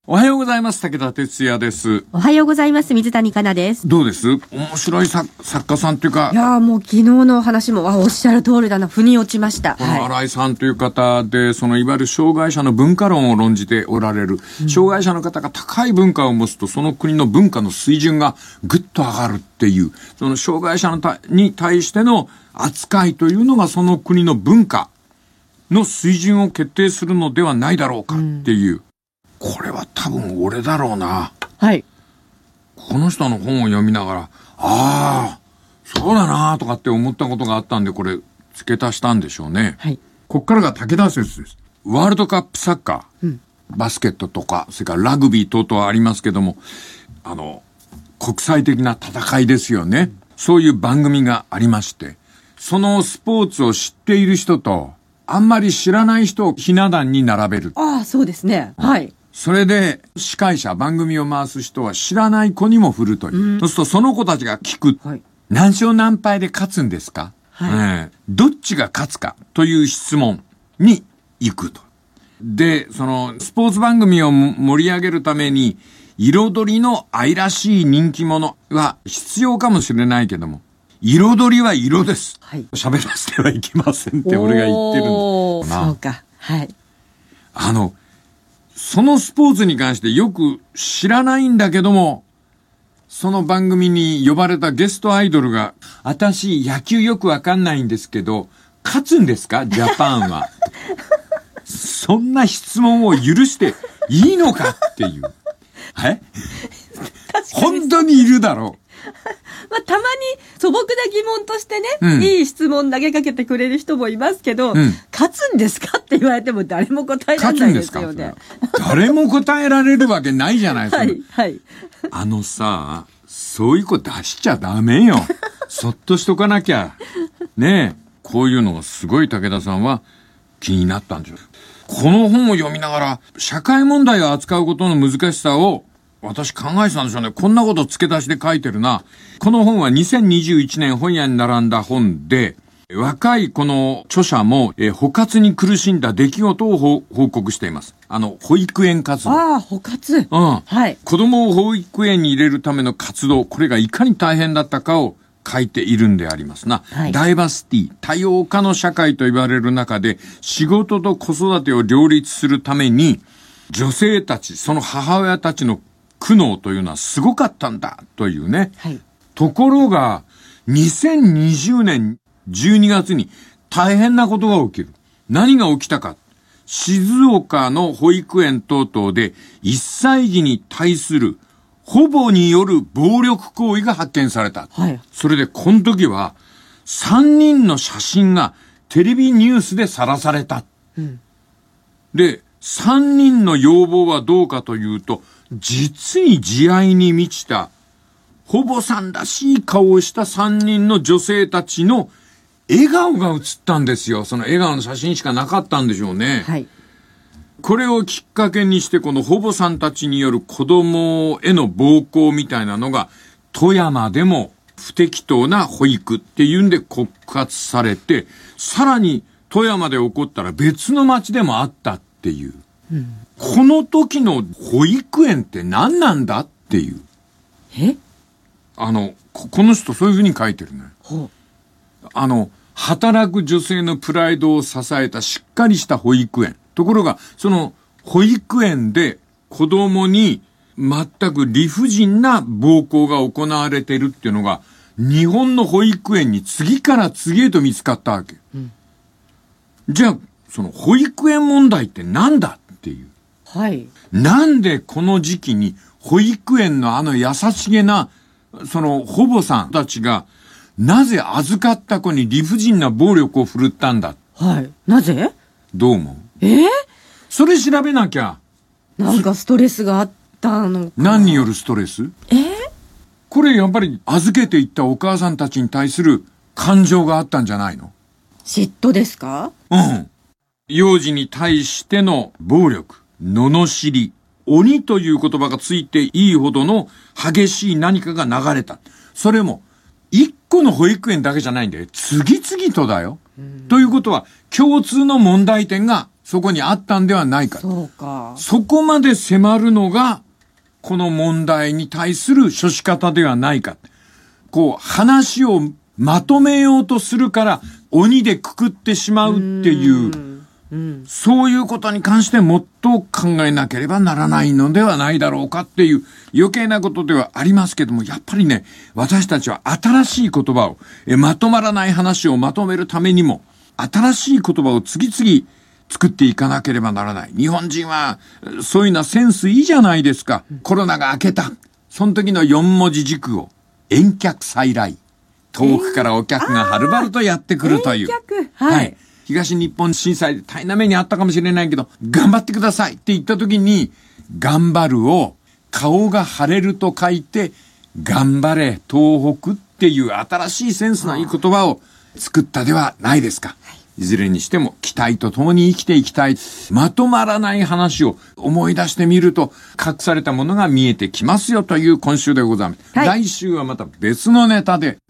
おはようございます。武田哲也です。 おはようございます。水谷香奈です。 どうです？面白い作家さんというか。 いやもう昨日の話もおっしゃる通りだな。腑に落ちました。 この新井さんという方で、そのいわゆる障害者の文化論を論じておられる。障害者の方が高い文化を持つと、その国の文化の水準がぐっと上がるっていう、その障害者に対しての扱いというのがその国の文化の水準を決定するのではないだろうかっていう。これは多分俺だろうな。 はい。 この人の本を読みながら、ああ、そうだなとかって思ったことがあったんで、これ付け足したんでしょうね。 はい。 こっからが武田説です。ワールドカップサッカー、バスケットとか、それからラグビー等々ありますけども、国際的な戦いですよね。そういう番組がありまして、そのスポーツを知っている人と、あんまり知らない人をひな壇に並べる。 ああ、そうですね。はい。 それで、司会者、番組を回す人は知らない子にも振るという。そうすると、その子たちが聞く。はい、何勝何敗で勝つんですか、はい、どっちが勝つかという質問に行くと。で、その、スポーツ番組を盛り上げるために、彩りの愛らしい人気者は必要かもしれないけども、彩りは色です。はい、喋らせてはいけませんって俺が言ってるんだ。 そうか。はい。 そのスポーツに関してよく知らないんだけども、その番組に呼ばれたゲストアイドルが、私野球よくわかんないんですけど、勝つんですかジャパンは。そんな質問を許していいのかっていう。本当にいるだろう。 まあ、たまに素朴な疑問としてね、いい質問投げかけてくれる人もいますけど、勝つんですかって言われても誰も答えられないですよね。 誰も答えられるわけないじゃないですか。 はい、はい。 さ、そういう子出しちゃダメよ。そっとしとかなきゃ。ねえ、こういうのがすごい武田さんは気になったんですよ。この本を読みながら、社会問題を扱うことの難しさを私考えてたんでしょうね。こんなこと付け出しで書いてるな。この本は2021年本屋に並んだ本で、若いこの著者も、保活に苦しんだ出来事を報告しています。保育園活動。 ああ、保活。 はい。 子供を保育園に入れるための活動、これがいかに大変だったかを書いているんでありますな。はい、ダイバーシティ、多様化の社会と言われる中で、仕事と子育てを両立するために、女性たち、その母親たちの苦悩というのはすごかったんだというね。はい、ところが、2020年12月に大変なことが起きる。何が起きたか。静岡の保育園等々で1歳児に対する保母による暴力行為が発見された。はい、それでこの時は3人の写真がテレビニュースでさらされた。で、3人の要望はどうかというと、実に慈愛に満ちた、保母さんらしい顔をした3人の女性たちの笑顔が写ったんですよ。その笑顔の写真しかなかったんでしょうね。はい。これをきっかけにして、この保母さんたちによる子供への暴行みたいなのが、富山でも不適当な保育っていうんで告発されて、さらに富山で起こったら別の町でもあったっていう。この時の保育園って何なんだっていう。この人そういうふうに書いてるね。働く女性のプライドを支えたしっかりした保育園。ところが、その保育園で子供に全く理不尽な暴行が行われているっていうのが、日本の保育園に次から次へと見つかったわけ。じゃあ、その保育園問題って何だっていう。はい。なんでこの時期に保育園の優しげな、その保母さんたちが、なぜ預かった子に理不尽な暴力を振るったんだ。 はい。なぜ？ どう思う？それ調べなきゃ。 なんかストレスがあったのか。 何によるストレス？これやっぱり預けていったお母さんたちに対する感情があったんじゃないの？ 嫉妬ですか？ 幼児に対しての暴力、罵り、鬼という言葉がついていいほどの激しい何かが流れた。それも一個の保育園だけじゃないんだよ。次々とだよ。ということは共通の問題点がそこにあったんではないか。 そうか。 そこまで迫るのが、この問題に対する処し方ではないか。こう、話をまとめようとするから、鬼でくくってしまうっていう、そういうことに関してもっと考えなければならないのではないだろうかっていう余計なことではありますけども、やっぱりね、私たちは新しい言葉を、まとまらない話をまとめるためにも、新しい言葉を次々作っていかなければならない。日本人は、そういうのはセンスいいじゃないですか。コロナが明けた。その時の4文字熟語。遠客再来。遠くからお客がはるばるとやってくるという。 遠客。はい。 東日本震災で大変な目にあったかもしれないけど、頑張ってくださいって言った時に、頑張るを、顔が腫れると書いて、頑張れ東北っていう新しいセンスのいい言葉を作ったではないですか。いずれにしても期待とともに生きていきたい。まとまらない話を思い出してみると隠されたものが見えてきますよという今週でございます。来週はまた別のネタで